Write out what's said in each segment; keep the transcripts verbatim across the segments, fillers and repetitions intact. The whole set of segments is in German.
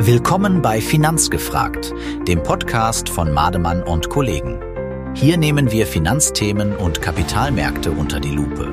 Willkommen bei Finanzgefragt, dem Podcast von Mademann und Kollegen. Hier nehmen wir Finanzthemen und Kapitalmärkte unter die Lupe.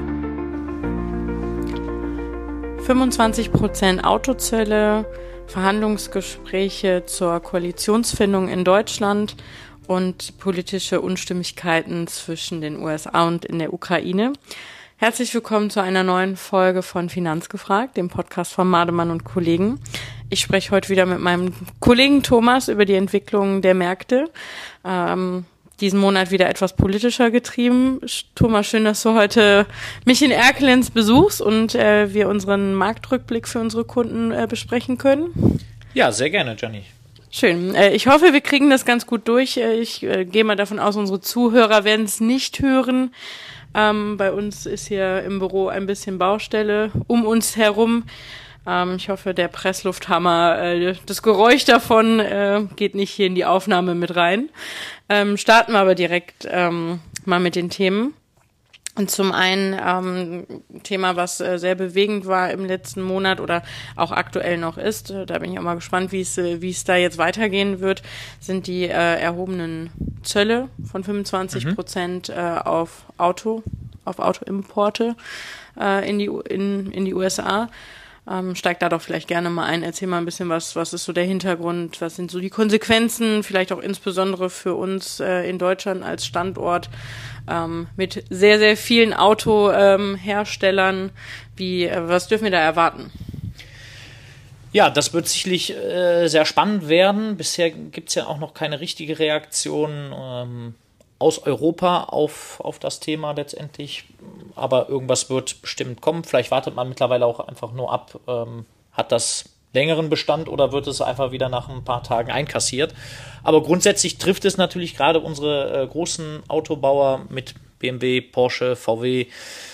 fünfundzwanzig Prozent Autozölle, Verhandlungsgespräche zur Koalitionsfindung in Deutschland und politische Unstimmigkeiten zwischen den U S A und in der Ukraine. Herzlich willkommen zu einer neuen Folge von Finanzgefragt, dem Podcast von Mademann und Kollegen. Ich spreche heute wieder mit meinem Kollegen Thomas über die Entwicklung der Märkte. Ähm, diesen Monat wieder etwas politischer getrieben. Thomas, schön, dass du heute mich in Erkelenz besuchst und äh, wir unseren Marktrückblick für unsere Kunden äh, besprechen können. Ja, sehr gerne, Jenny. Schön. Äh, ich hoffe, wir kriegen das ganz gut durch. Äh, ich äh, gehe mal davon aus, unsere Zuhörer werden es nicht hören. Ähm, bei uns ist hier im Büro ein bisschen Baustelle um uns herum. Ähm, ich hoffe, der Presslufthammer, äh, das Geräusch davon äh, geht nicht hier in die Aufnahme mit rein. Ähm, starten wir aber direkt ähm, mal mit den Themen. Und zum einen ähm, Thema, was äh, sehr bewegend war im letzten Monat oder auch aktuell noch ist, äh, da bin ich auch mal gespannt, wie es äh, wie es da jetzt weitergehen wird, sind die äh, erhobenen Zölle von fünfundzwanzig Prozent mhm. äh, auf Auto, auf Autoimporte äh, in die in in die U S A. Ähm, steig da doch vielleicht gerne mal ein, erzähl mal ein bisschen was, was ist so der Hintergrund, was sind so die Konsequenzen, vielleicht auch insbesondere für uns äh, in Deutschland als Standort ähm, mit sehr, sehr vielen Autoherstellern, ähm, wie, äh, was dürfen wir da erwarten? Ja, das wird sicherlich äh, sehr spannend werden. Bisher gibt es ja auch noch keine richtige Reaktion ähm, aus Europa auf, auf das Thema letztendlich, aber irgendwas wird bestimmt kommen. Vielleicht wartet man mittlerweile auch einfach nur ab, ähm, hat das längeren Bestand oder wird es einfach wieder nach ein paar Tagen einkassiert. Aber grundsätzlich trifft es natürlich gerade unsere äh, großen Autobauer mit B M W, Porsche, V W,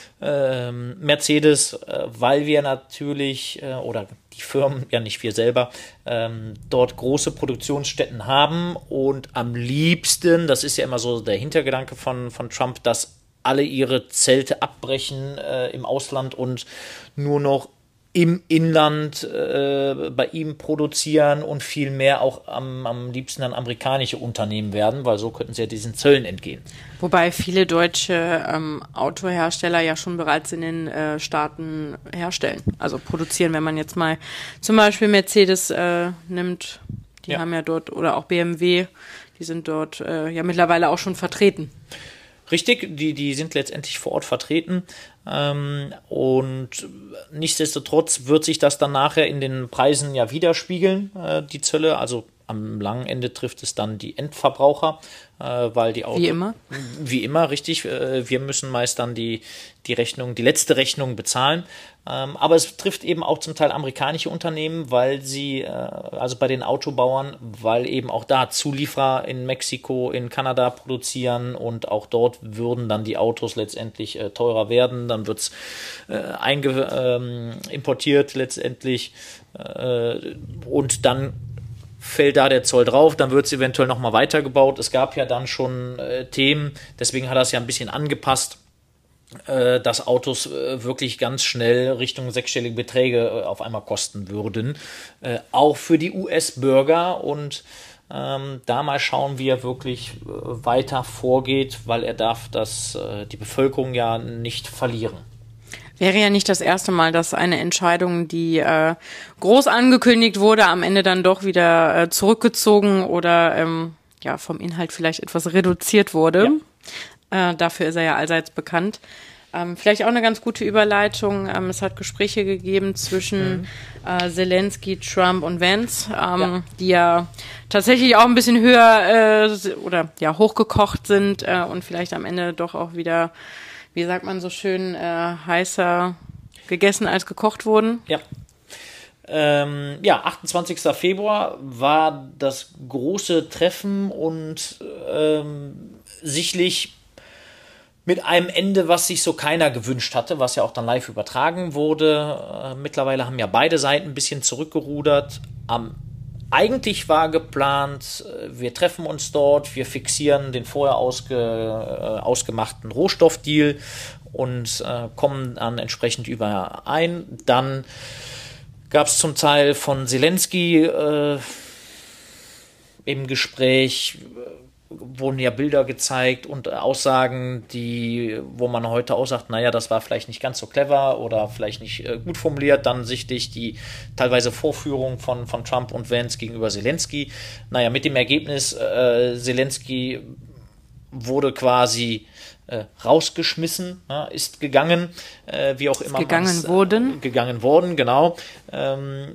äh, Mercedes, äh, weil wir natürlich, äh, oder die Firmen, ja nicht wir selber, ähm, dort große Produktionsstätten haben und am liebsten, das ist ja immer so der Hintergedanke von, von Trump, dass alle ihre Zelte abbrechen äh, im Ausland und nur noch im Inland äh, bei ihm produzieren und viel mehr auch am, am liebsten dann amerikanische Unternehmen werden, weil so könnten sie ja diesen Zöllen entgehen. Wobei viele deutsche ähm, Autohersteller ja schon bereits in den äh, Staaten herstellen, also produzieren, wenn man jetzt mal zum Beispiel Mercedes äh, nimmt, die ja. haben ja dort, oder auch B M W, die sind dort äh, ja mittlerweile auch schon vertreten. Richtig, die, die sind letztendlich vor Ort vertreten ähm, und nichtsdestotrotz wird sich das dann nachher in den Preisen ja widerspiegeln, äh, die Zölle, also am langen Ende trifft es dann die Endverbraucher, äh, weil die Autos... Wie immer? Wie immer, richtig. Äh, wir müssen meist dann die, die Rechnung, die letzte Rechnung bezahlen. Ähm, aber es trifft eben auch zum Teil amerikanische Unternehmen, weil sie, äh, also bei den Autobauern, weil eben auch da Zulieferer in Mexiko, in Kanada produzieren und auch dort würden dann die Autos letztendlich äh, teurer werden. Dann wird es äh, einge, ähm, importiert letztendlich äh, und dann fällt da der Zoll drauf, dann wird es eventuell nochmal weitergebaut. Es gab ja dann schon äh, Themen, deswegen hat er es ja ein bisschen angepasst, äh, dass Autos äh, wirklich ganz schnell Richtung sechsstellige Beträge äh, auf einmal kosten würden. Äh, auch für die U S-Bürger und ähm, da mal schauen, wie er wirklich äh, weiter vorgeht, weil er darf das, äh, die Bevölkerung ja nicht verlieren. Wäre ja nicht das erste Mal, dass eine Entscheidung, die äh, groß angekündigt wurde, am Ende dann doch wieder äh, zurückgezogen oder ähm, ja vom Inhalt vielleicht etwas reduziert wurde. Ja. Äh, dafür ist er ja allseits bekannt. Ähm, vielleicht auch eine ganz gute Überleitung. Ähm, es hat Gespräche gegeben zwischen mhm. äh, Zelensky, Trump und Vance, ähm, ja. die ja tatsächlich auch ein bisschen höher äh, oder ja hochgekocht sind äh, und vielleicht am Ende doch auch wieder, wie sagt man so schön, äh, heißer gegessen als gekocht wurden. Ja. Ähm, ja, achtundzwanzigster Februar war das große Treffen und ähm, sicherlich mit einem Ende, was sich so keiner gewünscht hatte, was ja auch dann live übertragen wurde. Äh, mittlerweile haben ja beide Seiten ein bisschen zurückgerudert. Am Eigentlich war geplant, wir treffen uns dort, wir fixieren den vorher ausge, äh, ausgemachten Rohstoffdeal und äh, kommen dann entsprechend überein. Dann gab es zum Teil von Zelensky äh, im Gespräch, äh, wurden ja Bilder gezeigt und äh, Aussagen, die, wo man heute auch sagt, naja, das war vielleicht nicht ganz so clever oder vielleicht nicht äh, gut formuliert, dann sichtlich die teilweise Vorführung von, von Trump und Vance gegenüber Zelensky. Naja, mit dem Ergebnis, äh, Zelensky wurde quasi äh, rausgeschmissen, ja, ist gegangen, äh, wie auch immer. Gegangen wurden. Äh, gegangen worden, genau. Ähm,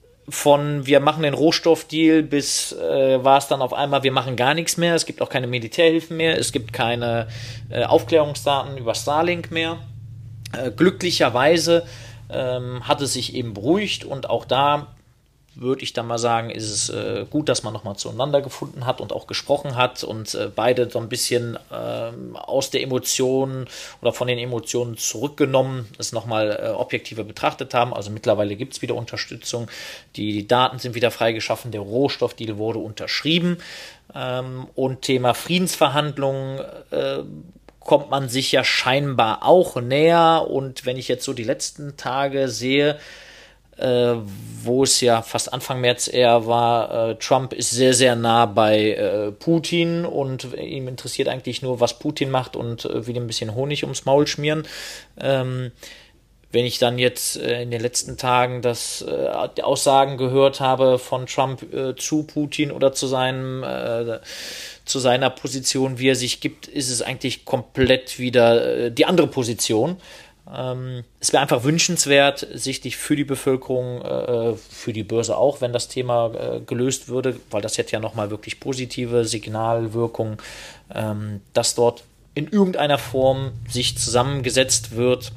Von wir machen den Rohstoffdeal bis äh, war es dann auf einmal, wir machen gar nichts mehr, es gibt auch keine Militärhilfen mehr, es gibt keine äh, Aufklärungsdaten über Starlink mehr. Äh, glücklicherweise ähm, hat es sich eben beruhigt und auch da würde ich dann mal sagen, ist es äh, gut, dass man nochmal zueinander gefunden hat und auch gesprochen hat und äh, beide so ein bisschen äh, aus der Emotion oder von den Emotionen zurückgenommen, es nochmal äh, objektiver betrachtet haben. Also mittlerweile gibt es wieder Unterstützung, die, die Daten sind wieder freigeschaffen, der Rohstoffdeal wurde unterschrieben ähm, und Thema Friedensverhandlungen äh, kommt man sich ja scheinbar auch näher und wenn ich jetzt so die letzten Tage sehe, Äh, wo es ja fast Anfang März eher war, äh, Trump ist sehr, sehr nah bei äh, Putin und ihm interessiert eigentlich nur, was Putin macht und äh, wieder ein bisschen Honig ums Maul schmieren. Ähm, wenn ich dann jetzt äh, in den letzten Tagen das äh, die Aussagen gehört habe von Trump äh, zu Putin oder zu seinem äh, zu seiner Position, wie er sich gibt, ist es eigentlich komplett wieder äh, die andere Position. Ähm, es wäre einfach wünschenswert, sichtlich für die Bevölkerung, äh, für die Börse auch, wenn das Thema äh, gelöst würde, weil das hätte ja nochmal wirklich positive Signalwirkung, ähm, dass dort in irgendeiner Form sich zusammengesetzt wird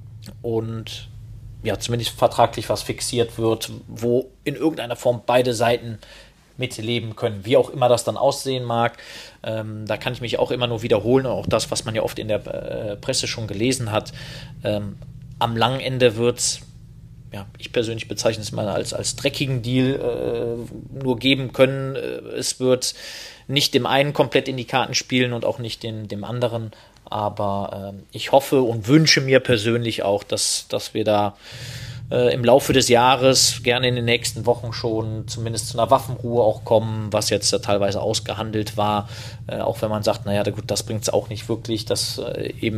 und ja, zumindest vertraglich was fixiert wird, wo in irgendeiner Form beide Seiten mitleben können, wie auch immer das dann aussehen mag. Ähm, da kann ich mich auch immer nur wiederholen, auch das, was man ja oft in der äh, Presse schon gelesen hat. Ähm, am langen Ende wird es, ja, ich persönlich bezeichne es mal als, als dreckigen Deal äh, nur geben können. Es wird nicht dem einen komplett in die Karten spielen und auch nicht den, dem anderen. Aber äh, ich hoffe und wünsche mir persönlich auch, dass, dass wir da im Laufe des Jahres, gerne in den nächsten Wochen schon zumindest zu einer Waffenruhe auch kommen, was jetzt ja teilweise ausgehandelt war, äh, auch wenn man sagt, naja, gut, das bringt es auch nicht wirklich, dass äh, eben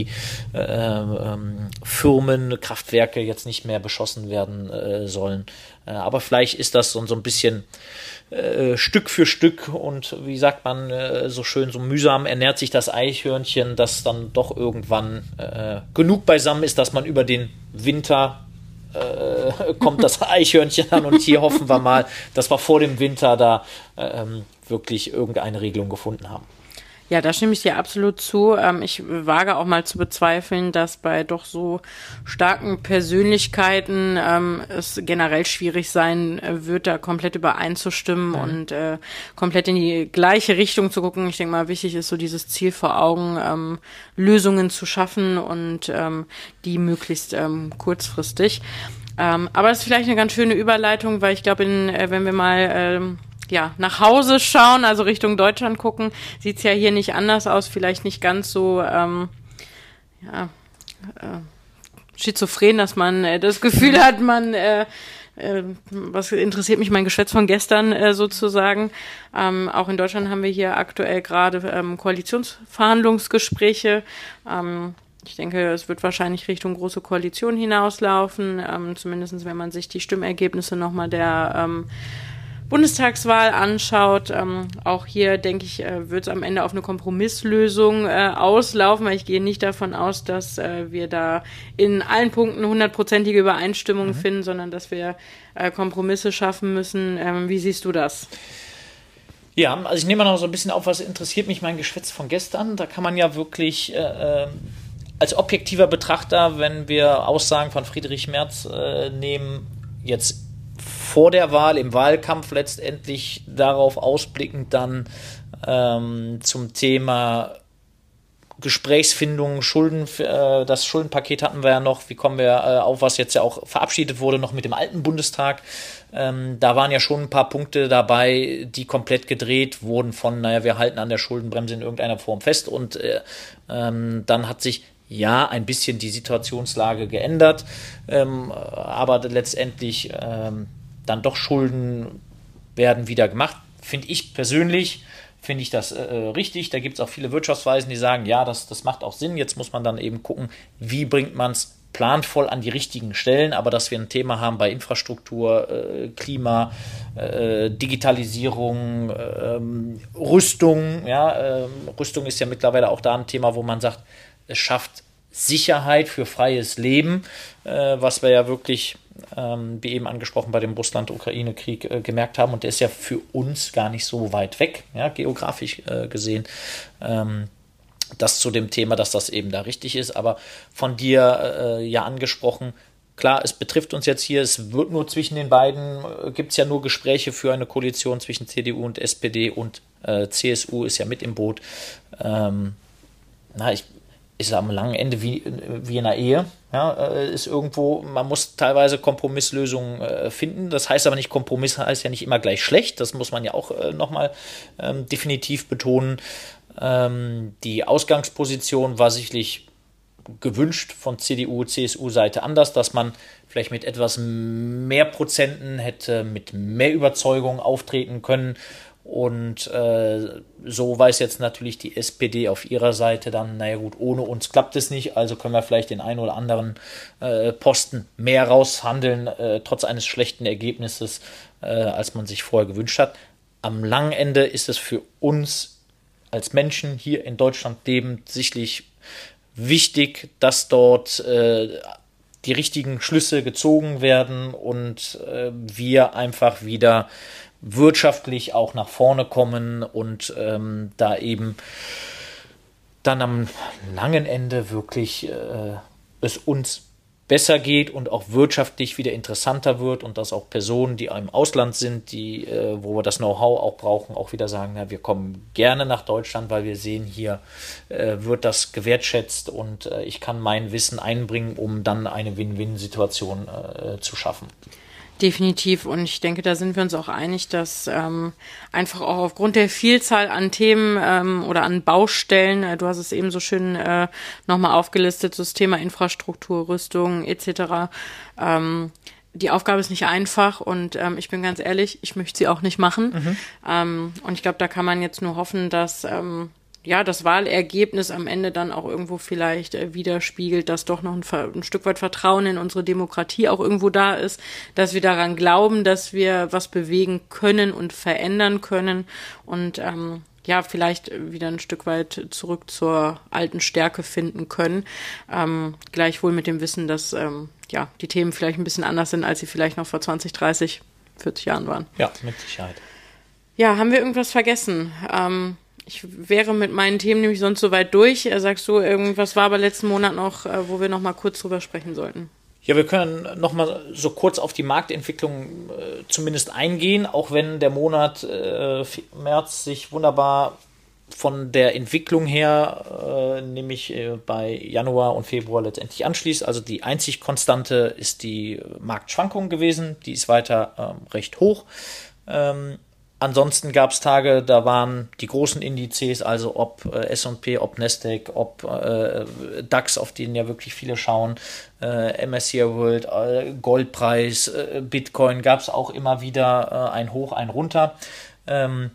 Energiefirmen, äh, Kraftwerke jetzt nicht mehr beschossen werden äh, sollen. Äh, aber vielleicht ist das so, so ein bisschen äh, Stück für Stück und wie sagt man äh, so schön, so mühsam ernährt sich das Eichhörnchen, dass dann doch irgendwann äh, genug beisammen ist, dass man über den Winter Äh, kommt das Eichhörnchen an und hier hoffen wir mal, dass wir vor dem Winter da ähm, wirklich irgendeine Regelung gefunden haben. Ja, da stimme ich dir absolut zu. Ähm, ich wage auch mal zu bezweifeln, dass bei doch so starken Persönlichkeiten ähm, es generell schwierig sein wird, da komplett übereinzustimmen mhm. und äh, komplett in die gleiche Richtung zu gucken. Ich denke mal, wichtig ist so dieses Ziel vor Augen, ähm, Lösungen zu schaffen und ähm, die möglichst ähm, kurzfristig. Ähm, aber das ist vielleicht eine ganz schöne Überleitung, weil ich glaube, in, äh, wenn wir mal ähm, ja, nach Hause schauen, also Richtung Deutschland gucken, sieht's ja hier nicht anders aus, vielleicht nicht ganz so ähm, ja, äh, schizophren, dass man äh, das Gefühl hat, man äh, äh, was interessiert mich mein Geschwätz von gestern äh, sozusagen. Ähm, auch in Deutschland haben wir hier aktuell gerade ähm, Koalitionsverhandlungsgespräche. Ähm, Ich denke, es wird wahrscheinlich Richtung große Koalition hinauslaufen, ähm, zumindest wenn man sich die Stimmergebnisse nochmal der ähm, Bundestagswahl anschaut. Ähm, auch hier, denke ich, äh, wird es am Ende auf eine Kompromisslösung äh, auslaufen, weil ich gehe nicht davon aus, dass äh, wir da in allen Punkten hundertprozentige Übereinstimmung mhm. finden, sondern dass wir äh, Kompromisse schaffen müssen. Ähm, wie siehst du das? Ja, also ich nehme mal noch so ein bisschen auf, was interessiert mich mein Geschwätz von gestern. Da kann man ja wirklich äh, als objektiver Betrachter, wenn wir Aussagen von Friedrich Merz äh, nehmen, jetzt vor der Wahl, im Wahlkampf letztendlich darauf ausblickend dann ähm, zum Thema Gesprächsfindung, Schulden, äh, das Schuldenpaket hatten wir ja noch, wie kommen wir äh, auf, was jetzt ja auch verabschiedet wurde, noch mit dem alten Bundestag. Ähm, da waren ja schon ein paar Punkte dabei, die komplett gedreht wurden von, naja, wir halten an der Schuldenbremse in irgendeiner Form fest und äh, ähm, dann hat sich ja, ein bisschen die Situationslage geändert, ähm, aber letztendlich ähm, dann doch Schulden werden wieder gemacht. Finde ich persönlich, finde ich das äh, richtig. Da gibt es auch viele Wirtschaftsweisen, die sagen, ja, das, das macht auch Sinn. Jetzt muss man dann eben gucken, wie bringt man es planvoll an die richtigen Stellen, aber dass wir ein Thema haben bei Infrastruktur, äh, Klima, äh, Digitalisierung, äh, Rüstung. Ja, äh, Rüstung ist ja mittlerweile auch da ein Thema, wo man sagt, es schafft Sicherheit für freies Leben, äh, was wir ja wirklich, ähm, wie eben angesprochen, bei dem Russland-Ukraine-Krieg äh, gemerkt haben. Und der ist ja für uns gar nicht so weit weg, ja, geografisch äh, gesehen. Ähm, das zu dem Thema, dass das eben da richtig ist. Aber von dir äh, ja angesprochen, klar, es betrifft uns jetzt hier, es wird nur zwischen den beiden, äh, gibt es ja nur Gespräche für eine Koalition zwischen C D U und S P D und äh, C S U ist ja mit im Boot. Ähm, na, ich ist am langen Ende wie, wie in einer Ehe, ja, ist irgendwo, man muss teilweise Kompromisslösungen äh, finden, das heißt aber nicht, Kompromiss heißt ja nicht immer gleich schlecht, das muss man ja auch äh, nochmal ähm, definitiv betonen. Ähm, die Ausgangsposition war sicherlich gewünscht von C D U, C S U-Seite anders, dass man vielleicht mit etwas mehr Prozenten hätte mit mehr Überzeugung auftreten können. Und äh, so weiß jetzt natürlich die S P D auf ihrer Seite dann, naja gut, ohne uns klappt es nicht, also können wir vielleicht den einen oder anderen äh, Posten mehr raushandeln, äh, trotz eines schlechten Ergebnisses, äh, als man sich vorher gewünscht hat. Am langen Ende ist es für uns als Menschen hier in Deutschland lebend sicherlich wichtig, dass dort äh, die richtigen Schlüsse gezogen werden und äh, wir einfach wieder wirtschaftlich auch nach vorne kommen und ähm, da eben dann am langen Ende wirklich äh, es uns besser geht und auch wirtschaftlich wieder interessanter wird und dass auch Personen, die im Ausland sind, die, äh, wo wir das Know-how auch brauchen, auch wieder sagen, na, wir kommen gerne nach Deutschland, weil wir sehen, hier äh, wird das gewertschätzt und äh, ich kann mein Wissen einbringen, um dann eine Win-Win-Situation äh, zu schaffen. Definitiv. Und ich denke, da sind wir uns auch einig, dass ähm, einfach auch aufgrund der Vielzahl an Themen ähm, oder an Baustellen, äh, du hast es eben so schön äh, nochmal aufgelistet, so das Thema Infrastruktur, Rüstung et cetera. Ähm, die Aufgabe ist nicht einfach und ähm, ich bin ganz ehrlich, ich möchte sie auch nicht machen. Mhm. Ähm, und ich glaube, da kann man jetzt nur hoffen, dass ähm, ja, das Wahlergebnis am Ende dann auch irgendwo vielleicht äh, widerspiegelt, dass doch noch ein, ein Stück weit Vertrauen in unsere Demokratie auch irgendwo da ist, dass wir daran glauben, dass wir was bewegen können und verändern können und ähm, ja, vielleicht wieder ein Stück weit zurück zur alten Stärke finden können. Ähm, gleichwohl mit dem Wissen, dass ähm, ja, die Themen vielleicht ein bisschen anders sind, als sie vielleicht noch vor zwanzig, dreißig, vierzig Jahren waren. Ja, mit Sicherheit. Ja, haben wir irgendwas vergessen? Ähm, Ich wäre mit meinen Themen nämlich sonst so weit durch. Sagst du, irgendwas war aber letzten Monat noch, wo wir noch mal kurz drüber sprechen sollten? Ja, wir können noch mal so kurz auf die Marktentwicklung äh, zumindest eingehen, auch wenn der Monat äh, März sich wunderbar von der Entwicklung her, äh, nämlich äh, bei Januar und Februar letztendlich anschließt. Also die einzig Konstante ist die Marktschwankung gewesen. Die ist weiter ähm, recht hoch. Ähm, Ansonsten gab es Tage, da waren die großen Indizes, also ob äh, S und P, ob Nasdaq, ob äh, DAX, auf den ja wirklich viele schauen, äh, M S C I World, äh, Goldpreis, äh, Bitcoin, gab es auch immer wieder äh, ein Hoch, ein Runter. Ähm,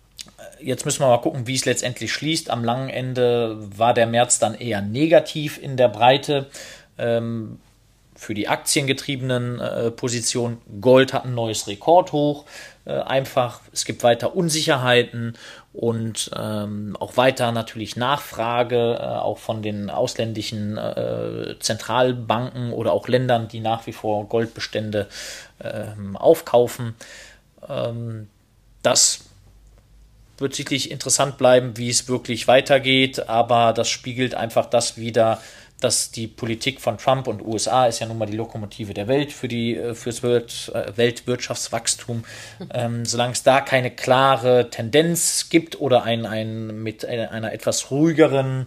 jetzt müssen wir mal gucken, wie es letztendlich schließt. Am langen Ende war der März dann eher negativ in der Breite. Ähm, für die aktiengetriebenen äh, Positionen. Gold hat ein neues Rekordhoch. Äh, einfach, es gibt weiter Unsicherheiten und ähm, auch weiter natürlich Nachfrage, äh, auch von den ausländischen äh, Zentralbanken oder auch Ländern, die nach wie vor Goldbestände äh, aufkaufen. Ähm, das wird sicherlich interessant bleiben, wie es wirklich weitergeht, aber das spiegelt einfach das wider, dass die Politik von Trump und U S A ist ja nun mal die Lokomotive der Welt für die fürs Welt, äh, Weltwirtschaftswachstum. Ähm, solange es da keine klare Tendenz gibt oder ein, ein mit einer, einer etwas ruhigeren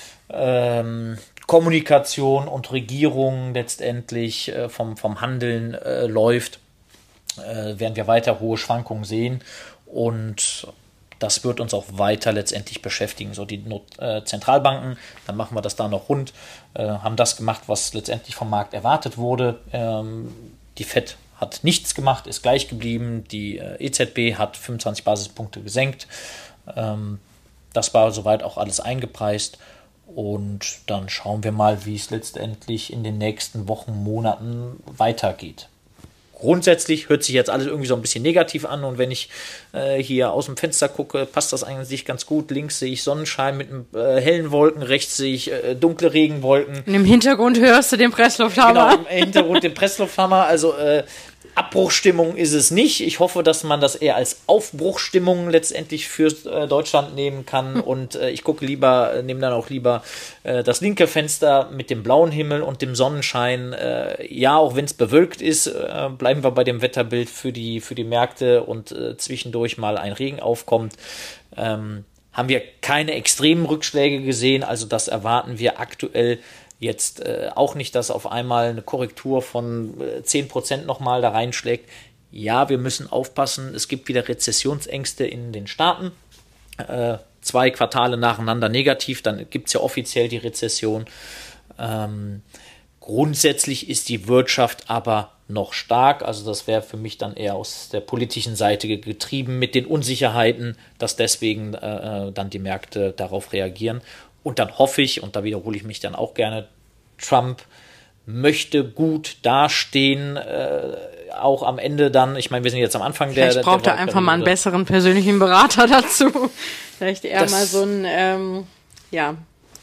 ähm, Kommunikation und Regierung letztendlich äh, vom, vom Handeln äh, läuft, äh, werden wir weiter hohe Schwankungen sehen und das wird uns auch weiter letztendlich beschäftigen. So die Not- äh, Zentralbanken, dann machen wir das da noch rund, äh, haben das gemacht, was letztendlich vom Markt erwartet wurde. Ähm, die Fed hat nichts gemacht, ist gleich geblieben. Die äh, E Z B hat fünfundzwanzig Basispunkte gesenkt. Ähm, das war soweit auch alles eingepreist. Und dann schauen wir mal, wie es letztendlich in den nächsten Wochen, Monaten weitergeht. Grundsätzlich hört sich jetzt alles irgendwie so ein bisschen negativ an und wenn ich äh, hier aus dem Fenster gucke, passt das eigentlich ganz gut. Links sehe ich Sonnenschein mit äh, hellen Wolken, rechts sehe ich äh, dunkle Regenwolken. Und im Hintergrund hörst du den Presslufthammer. Genau, im Hintergrund den Presslufthammer. Also äh, Abbruchstimmung ist es nicht. Ich hoffe, dass man das eher als Aufbruchstimmung letztendlich für äh, Deutschland nehmen kann. Und äh, ich gucke lieber, äh, nehme dann auch lieber äh, das linke Fenster mit dem blauen Himmel und dem Sonnenschein. Äh, ja, auch wenn es bewölkt ist, äh, bleiben wir bei dem Wetterbild für die, für die Märkte und äh, zwischendurch mal ein Regen aufkommt. Ähm, haben wir keine extremen Rückschläge gesehen. Also das erwarten wir aktuell jetzt äh, auch nicht, dass auf einmal eine Korrektur von äh, zehn Prozent nochmal da reinschlägt. Ja, wir müssen aufpassen. Es gibt wieder Rezessionsängste in den Staaten. Äh, zwei Quartale nacheinander negativ, dann gibt es ja offiziell die Rezession. Ähm, grundsätzlich ist die Wirtschaft aber noch stark. Also das wäre für mich dann eher aus der politischen Seite getrieben mit den Unsicherheiten, dass deswegen äh, dann die Märkte darauf reagieren. Und dann hoffe ich, und da wiederhole ich mich dann auch gerne, Trump möchte gut dastehen, äh, auch am Ende dann, ich meine, wir sind jetzt am Anfang Vielleicht der Vielleicht braucht er einfach mal einen besseren persönlichen Berater dazu. Vielleicht eher das, mal so einen, ähm, ja,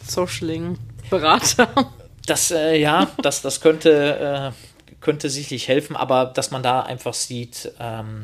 Socialing-Berater. Das, äh, ja, das, das könnte, äh, könnte sicherlich helfen, aber dass man da einfach sieht, ähm,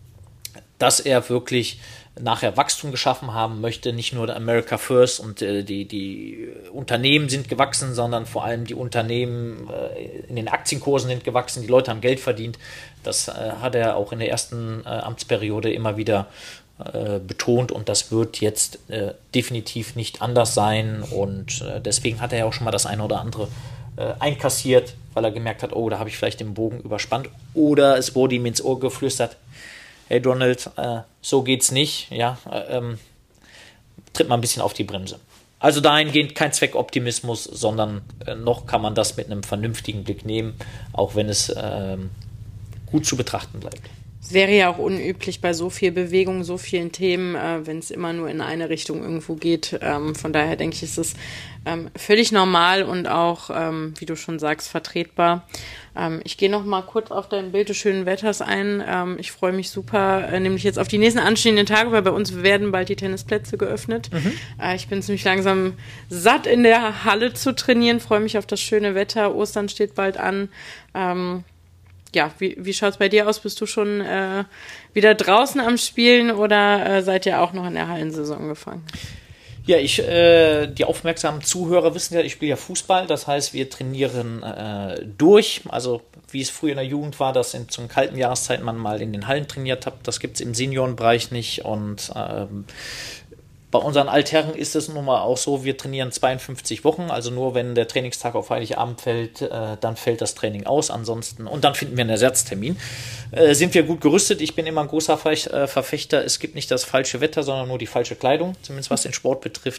dass er wirklich nachher Wachstum geschaffen haben möchte, nicht nur der America First und äh, die, die Unternehmen sind gewachsen, sondern vor allem die Unternehmen äh, in den Aktienkursen sind gewachsen, die Leute haben Geld verdient. Das äh, hat er auch in der ersten äh, Amtsperiode immer wieder äh, betont und das wird jetzt äh, definitiv nicht anders sein und äh, deswegen hat er ja auch schon mal das eine oder andere äh, einkassiert, weil er gemerkt hat, oh, da habe ich vielleicht den Bogen überspannt oder es wurde ihm ins Ohr geflüstert, hey Donald, äh, so geht's nicht, ja, äh, ähm, tritt mal ein bisschen auf die Bremse. Also dahingehend kein Zweckoptimismus, sondern äh, noch kann man das mit einem vernünftigen Blick nehmen, auch wenn es äh, gut zu betrachten bleibt. Es wäre ja auch unüblich bei so viel Bewegung, so vielen Themen, äh, wenn es immer nur in eine Richtung irgendwo geht. Ähm, von daher denke ich, ist es ähm, völlig normal und auch, ähm, wie du schon sagst, vertretbar. Ähm, ich gehe noch mal kurz auf dein Bild des schönen Wetters ein. Ähm, ich freue mich super, äh, nämlich jetzt auf die nächsten anstehenden Tage, weil bei uns werden bald die Tennisplätze geöffnet. Mhm. Äh, ich bin ziemlich langsam satt, in der Halle zu trainieren, freue mich auf das schöne Wetter. Ostern steht bald an. Ähm, Ja, wie, wie schaut's bei dir aus? Bist du schon äh, wieder draußen am Spielen oder äh, seid ihr auch noch in der Hallensaison gefangen? Ja, ich, äh, die aufmerksamen Zuhörer wissen ja, ich spiele ja Fußball, das heißt, wir trainieren äh, durch, also wie es früher in der Jugend war, dass in, zum kalten Jahreszeit man mal in den Hallen trainiert hat, das gibt's im Seniorenbereich nicht und ähm, bei unseren Altherren ist es nun mal auch so, wir trainieren zweiundfünfzig Wochen, also nur wenn der Trainingstag auf Heiligabend fällt, äh, dann fällt das Training aus, ansonsten, und dann finden wir einen Ersatztermin. Äh, sind wir gut gerüstet? Ich bin immer ein großer Ver- äh, Verfechter, es gibt nicht das falsche Wetter, sondern nur die falsche Kleidung, zumindest was den Sport betrifft.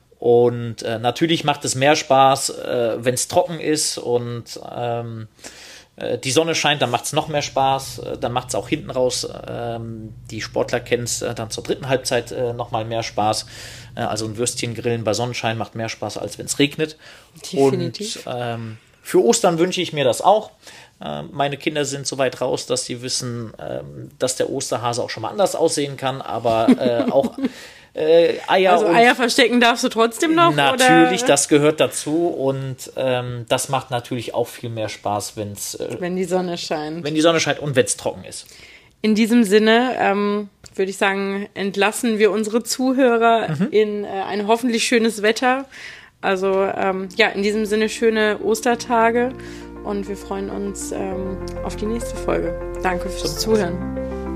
Und äh, natürlich macht es mehr Spaß, äh, wenn es trocken ist und ähm, die Sonne scheint, dann macht es noch mehr Spaß, dann macht es auch hinten raus, ähm, die Sportler kennen es äh, dann zur dritten Halbzeit äh, nochmal mehr Spaß, äh, also ein Würstchen grillen bei Sonnenschein macht mehr Spaß, als wenn es regnet. Definitiv. Und ähm, für Ostern wünsche ich mir das auch. Äh, meine Kinder sind so weit raus, dass sie wissen, äh, dass der Osterhase auch schon mal anders aussehen kann, aber äh, auch Äh, Eier also Eier verstecken darfst du trotzdem noch? Natürlich, oder? Das gehört dazu und ähm, das macht natürlich auch viel mehr Spaß, wenn's, äh, wenn die Sonne scheint. Wenn die Sonne scheint und wenn es trocken ist. In diesem Sinne ähm, würde ich sagen, entlassen wir unsere Zuhörer mhm. in äh, ein hoffentlich schönes Wetter. Also ähm, ja, in diesem Sinne schöne Ostertage und wir freuen uns ähm, auf die nächste Folge. Danke fürs Zuhören.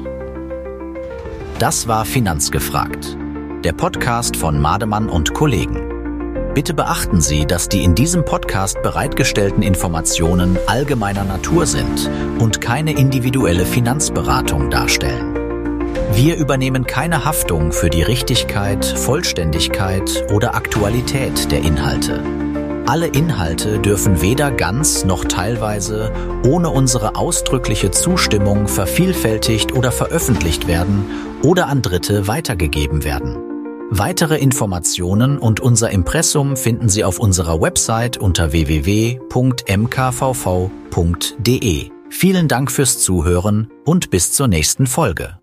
Das war Finanzgefragt. Der Podcast von Mademann und Kollegen. Bitte beachten Sie, dass die in diesem Podcast bereitgestellten Informationen allgemeiner Natur sind und keine individuelle Finanzberatung darstellen. Wir übernehmen keine Haftung für die Richtigkeit, Vollständigkeit oder Aktualität der Inhalte. Alle Inhalte dürfen weder ganz noch teilweise ohne unsere ausdrückliche Zustimmung vervielfältigt oder veröffentlicht werden oder an Dritte weitergegeben werden. Weitere Informationen und unser Impressum finden Sie auf unserer Website unter w w w punkt m k v v punkt d e. Vielen Dank fürs Zuhören und bis zur nächsten Folge.